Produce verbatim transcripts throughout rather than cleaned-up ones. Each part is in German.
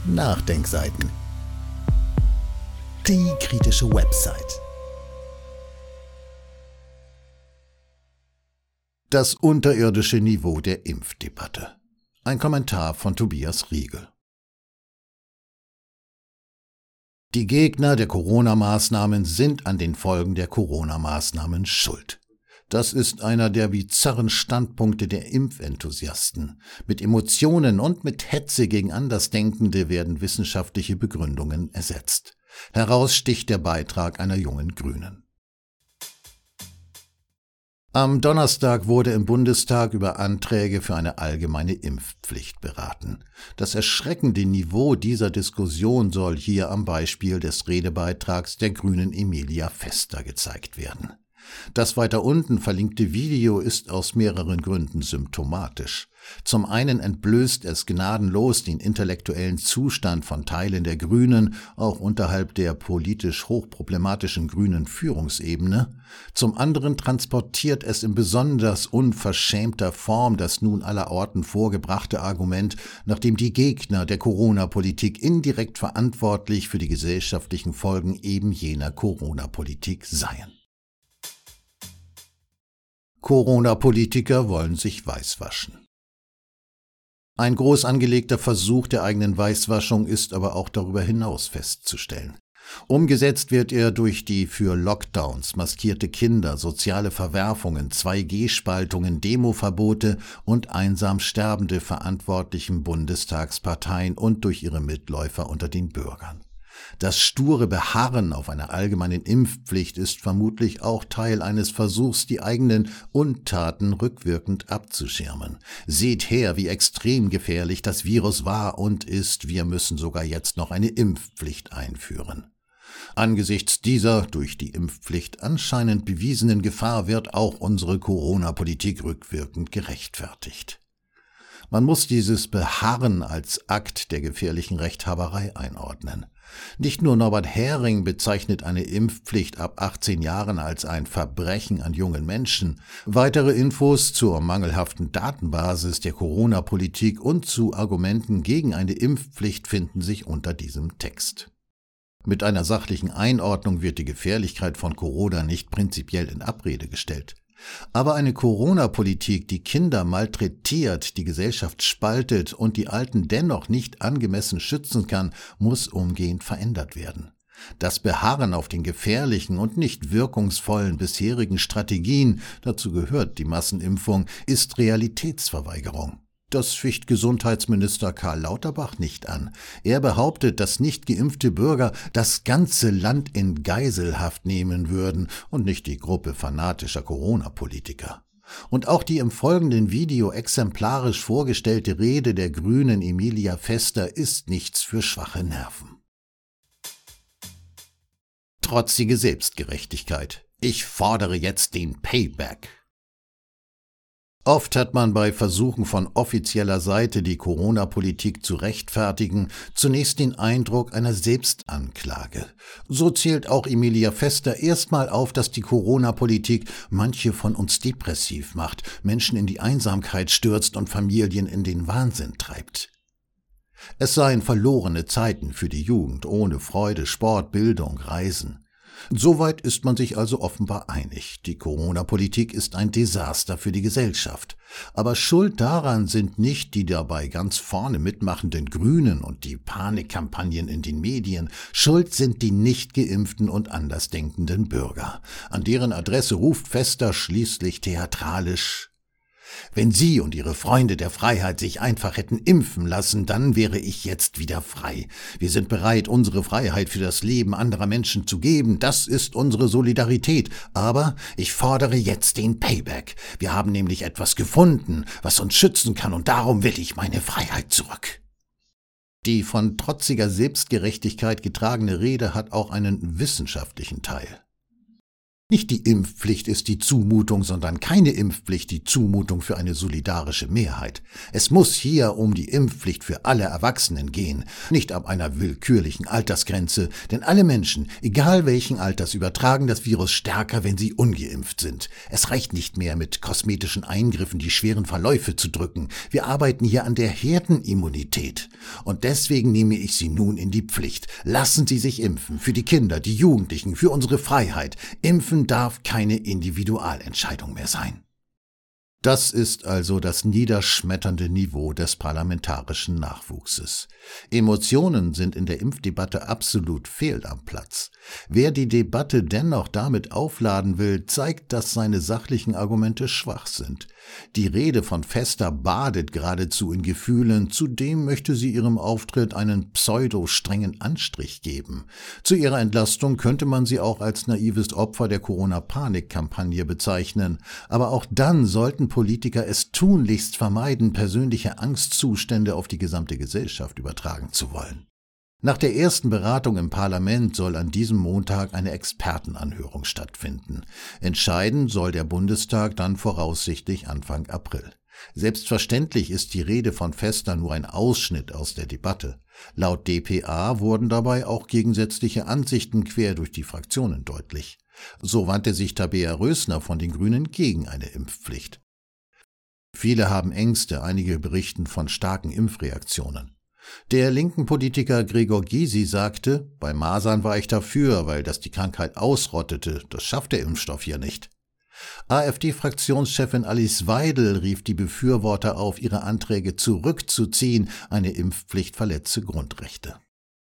Nachdenkseiten. Die kritische Website. Das unterirdische Niveau der Impfdebatte. Ein Kommentar von Tobias Riegel. Die Gegner der Corona-Maßnahmen sind an den Folgen der Corona-Maßnahmen schuld. Das ist einer der bizarren Standpunkte der Impfenthusiasten. Mit Emotionen und mit Hetze gegen Andersdenkende werden wissenschaftliche Begründungen ersetzt. Heraus sticht der Beitrag einer jungen Grünen. Am Donnerstag wurde im Bundestag über Anträge für eine allgemeine Impfpflicht beraten. Das erschreckende Niveau dieser Diskussion soll hier am Beispiel des Redebeitrags der Grünen Emilia Vester gezeigt werden. Das weiter unten verlinkte Video ist aus mehreren Gründen symptomatisch. Zum einen entblößt es gnadenlos den intellektuellen Zustand von Teilen der Grünen, auch unterhalb der politisch hochproblematischen grünen Führungsebene. Zum anderen transportiert es in besonders unverschämter Form das nun allerorten vorgebrachte Argument, nachdem die Gegner der Corona-Politik indirekt verantwortlich für die gesellschaftlichen Folgen eben jener Corona-Politik seien. Corona-Politiker wollen sich weißwaschen. Ein groß angelegter Versuch der eigenen Weißwaschung ist aber auch darüber hinaus festzustellen. Umgesetzt wird er durch die für Lockdowns maskierte Kinder, soziale Verwerfungen, zwei G Spaltungen, Demoverbote und einsam sterbende verantwortlichen Bundestagsparteien und durch ihre Mitläufer unter den Bürgern. Das sture Beharren auf einer allgemeinen Impfpflicht ist vermutlich auch Teil eines Versuchs, die eigenen Untaten rückwirkend abzuschirmen. Seht her, wie extrem gefährlich das Virus war und ist, wir müssen sogar jetzt noch eine Impfpflicht einführen. Angesichts dieser durch die Impfpflicht anscheinend bewiesenen Gefahr wird auch unsere Corona-Politik rückwirkend gerechtfertigt. Man muss dieses Beharren als Akt der gefährlichen Rechthaberei einordnen. Nicht nur Norbert Hering bezeichnet eine Impfpflicht ab achtzehn Jahren als ein Verbrechen an jungen Menschen. Weitere Infos zur mangelhaften Datenbasis der Corona-Politik und zu Argumenten gegen eine Impfpflicht finden sich unter diesem Text. Mit einer sachlichen Einordnung wird die Gefährlichkeit von Corona nicht prinzipiell in Abrede gestellt. Aber eine Corona-Politik, die Kinder malträtiert, die Gesellschaft spaltet und die Alten dennoch nicht angemessen schützen kann, muss umgehend verändert werden. Das Beharren auf den gefährlichen und nicht wirkungsvollen bisherigen Strategien, dazu gehört die Massenimpfung, ist Realitätsverweigerung. Das ficht Gesundheitsminister Karl Lauterbach nicht an. Er behauptet, dass nicht geimpfte Bürger das ganze Land in Geiselhaft nehmen würden und nicht die Gruppe fanatischer Corona-Politiker. Und auch die im folgenden Video exemplarisch vorgestellte Rede der Grünen Emilia Vester ist nichts für schwache Nerven. Trotzige Selbstgerechtigkeit. Ich fordere jetzt den Payback. Oft hat man bei Versuchen von offizieller Seite, die Corona-Politik zu rechtfertigen, zunächst den Eindruck einer Selbstanklage. So zählt auch Emilia Vester erstmal auf, dass die Corona-Politik manche von uns depressiv macht, Menschen in die Einsamkeit stürzt und Familien in den Wahnsinn treibt. Es seien verlorene Zeiten für die Jugend, ohne Freude, Sport, Bildung, Reisen. Soweit ist man sich also offenbar einig. Die Corona-Politik ist ein Desaster für die Gesellschaft. Aber schuld daran sind nicht die dabei ganz vorne mitmachenden Grünen und die Panikkampagnen in den Medien. Schuld sind die nicht geimpften und andersdenkenden Bürger. An deren Adresse ruft Vester schließlich theatralisch: Wenn Sie und Ihre Freunde der Freiheit sich einfach hätten impfen lassen, dann wäre ich jetzt wieder frei. Wir sind bereit, unsere Freiheit für das Leben anderer Menschen zu geben. Das ist unsere Solidarität. Aber ich fordere jetzt den Payback. Wir haben nämlich etwas gefunden, was uns schützen kann, und darum will ich meine Freiheit zurück. Die von trotziger Selbstgerechtigkeit getragene Rede hat auch einen wissenschaftlichen Teil. Nicht die Impfpflicht ist die Zumutung, sondern keine Impfpflicht die Zumutung für eine solidarische Mehrheit. Es muss hier um die Impfpflicht für alle Erwachsenen gehen, nicht ab einer willkürlichen Altersgrenze, denn alle Menschen, egal welchen Alters, übertragen das Virus stärker, wenn sie ungeimpft sind. Es reicht nicht mehr, mit kosmetischen Eingriffen die schweren Verläufe zu drücken. Wir arbeiten hier an der Herdenimmunität. Und deswegen nehme ich Sie nun in die Pflicht. Lassen Sie sich impfen, für die Kinder, die Jugendlichen, für unsere Freiheit. Impfen darf keine Individualentscheidung mehr sein. Das ist also das niederschmetternde Niveau des parlamentarischen Nachwuchses. Emotionen sind in der Impfdebatte absolut fehl am Platz. Wer die Debatte dennoch damit aufladen will, zeigt, dass seine sachlichen Argumente schwach sind. Die Rede von Vesta badet geradezu in Gefühlen, zudem möchte sie ihrem Auftritt einen pseudo-strengen Anstrich geben. Zu ihrer Entlastung könnte man sie auch als naives Opfer der Corona-Panik-Kampagne bezeichnen, aber auch dann sollten Politiker es tunlichst vermeiden, persönliche Angstzustände auf die gesamte Gesellschaft übertragen zu wollen. Nach der ersten Beratung im Parlament soll an diesem Montag eine Expertenanhörung stattfinden. Entscheiden soll der Bundestag dann voraussichtlich Anfang April. Selbstverständlich ist die Rede von Vesta nur ein Ausschnitt aus der Debatte. Laut d p a wurden dabei auch gegensätzliche Ansichten quer durch die Fraktionen deutlich. So wandte sich Tabea Rösner von den Grünen gegen eine Impfpflicht. Viele haben Ängste, einige berichten von starken Impfreaktionen. Der linken Politiker Gregor Gysi sagte, bei Masern war ich dafür, weil das die Krankheit ausrottete, das schafft der Impfstoff hier nicht. AfD-Fraktionschefin Alice Weidel rief die Befürworter auf, ihre Anträge zurückzuziehen, eine Impfpflicht verletze Grundrechte.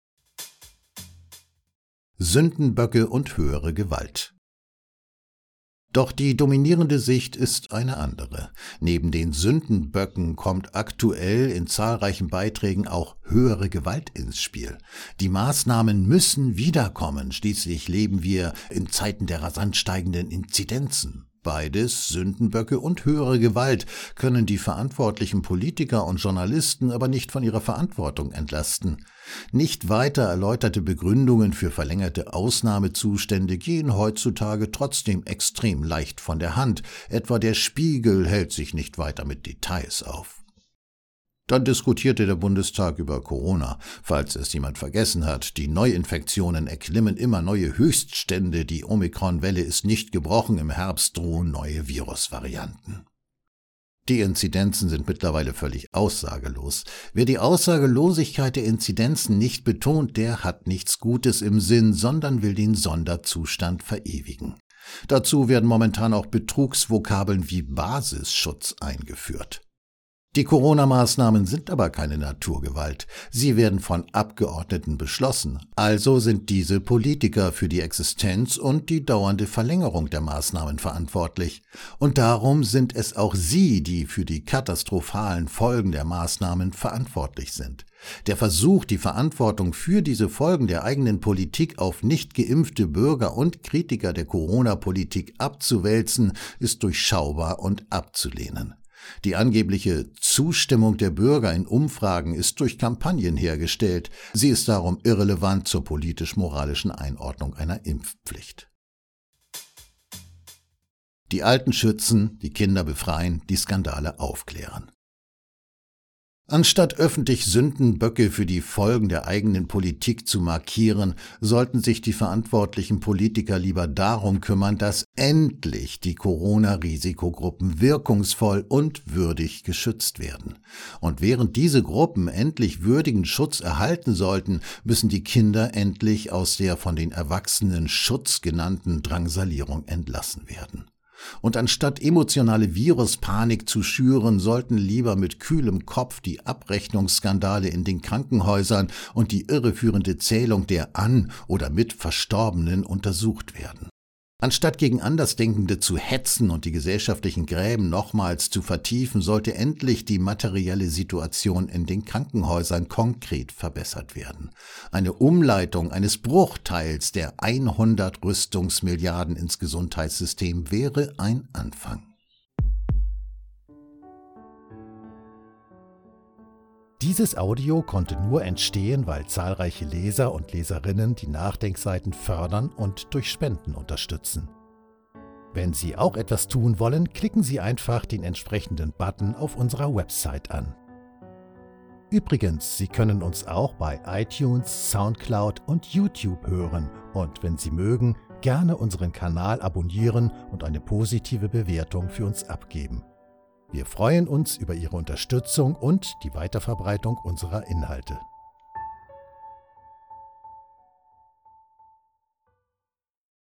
Sündenböcke und höhere Gewalt. Doch die dominierende Sicht ist eine andere. Neben den Sündenböcken kommt aktuell in zahlreichen Beiträgen auch höhere Gewalt ins Spiel. Die Maßnahmen müssen wiederkommen, schließlich leben wir in Zeiten der rasant steigenden Inzidenzen. Beides, Sündenböcke und höhere Gewalt, können die verantwortlichen Politiker und Journalisten aber nicht von ihrer Verantwortung entlasten. Nicht weiter erläuterte Begründungen für verlängerte Ausnahmezustände gehen heutzutage trotzdem extrem leicht von der Hand. Etwa der Spiegel hält sich nicht weiter mit Details auf. Dann diskutierte der Bundestag über Corona. Falls es jemand vergessen hat, die Neuinfektionen erklimmen immer neue Höchststände, die Omikron-Welle ist nicht gebrochen, im Herbst drohen neue Virusvarianten. Die Inzidenzen sind mittlerweile völlig aussagelos. Wer die Aussagelosigkeit der Inzidenzen nicht betont, der hat nichts Gutes im Sinn, sondern will den Sonderzustand verewigen. Dazu werden momentan auch Betrugsvokabeln wie Basisschutz eingeführt. Die Corona-Maßnahmen sind aber keine Naturgewalt. Sie werden von Abgeordneten beschlossen. Also sind diese Politiker für die Existenz und die dauernde Verlängerung der Maßnahmen verantwortlich. Und darum sind es auch sie, die für die katastrophalen Folgen der Maßnahmen verantwortlich sind. Der Versuch, die Verantwortung für diese Folgen der eigenen Politik auf nicht geimpfte Bürger und Kritiker der Corona-Politik abzuwälzen, ist durchschaubar und abzulehnen. Die angebliche Zustimmung der Bürger in Umfragen ist durch Kampagnen hergestellt. Sie ist darum irrelevant zur politisch-moralischen Einordnung einer Impfpflicht. Die Alten schützen, die Kinder befreien, die Skandale aufklären. Anstatt öffentlich Sündenböcke für die Folgen der eigenen Politik zu markieren, sollten sich die verantwortlichen Politiker lieber darum kümmern, dass endlich die Corona-Risikogruppen wirkungsvoll und würdig geschützt werden. Und während diese Gruppen endlich würdigen Schutz erhalten sollten, müssen die Kinder endlich aus der von den Erwachsenen Schutz genannten Drangsalierung entlassen werden. Und anstatt emotionale Viruspanik zu schüren, sollten lieber mit kühlem Kopf die Abrechnungsskandale in den Krankenhäusern und die irreführende Zählung der an oder mit Verstorbenen untersucht werden. Anstatt gegen Andersdenkende zu hetzen und die gesellschaftlichen Gräben nochmals zu vertiefen, sollte endlich die materielle Situation in den Krankenhäusern konkret verbessert werden. Eine Umleitung eines Bruchteils der hundert Rüstungsmilliarden ins Gesundheitssystem wäre ein Anfang. Dieses Audio konnte nur entstehen, weil zahlreiche Leser und Leserinnen die Nachdenkseiten fördern und durch Spenden unterstützen. Wenn Sie auch etwas tun wollen, klicken Sie einfach den entsprechenden Button auf unserer Website an. Übrigens, Sie können uns auch bei iTunes, Soundcloud und YouTube hören und wenn Sie mögen, gerne unseren Kanal abonnieren und eine positive Bewertung für uns abgeben. Wir freuen uns über Ihre Unterstützung und die Weiterverbreitung unserer Inhalte.